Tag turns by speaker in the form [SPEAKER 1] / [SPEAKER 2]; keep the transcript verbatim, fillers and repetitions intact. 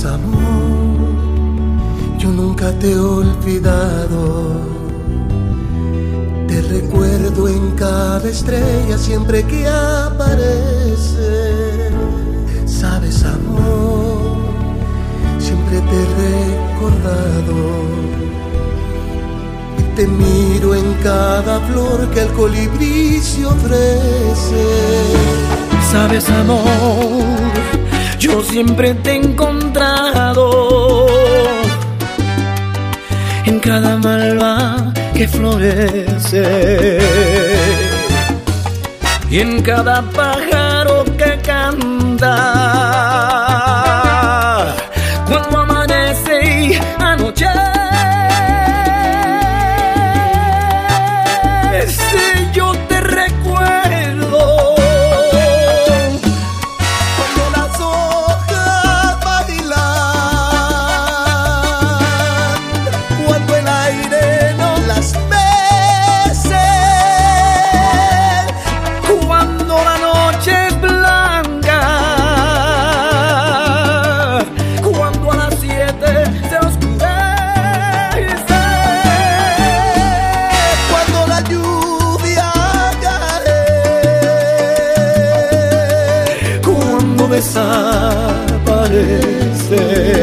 [SPEAKER 1] Sabes, amor, yo nunca te he olvidado. Te recuerdo en cada estrella siempre que aparece. Sabes, amor, siempre te he recordado. Y te miro en cada flor que el colibrí se ofrece.
[SPEAKER 2] Sabes, amor, yo siempre te he encontrado en cada malva que florece y en cada pájaro que canta cuando amanece y anochece. Yo te recuerdo
[SPEAKER 1] cuando las hojas bailan, cuando el aire no las mece,
[SPEAKER 2] cuando la noche es blanca, cuando a las siete se oscurece,
[SPEAKER 1] cuando la lluvia cae,
[SPEAKER 2] cuando desaparece.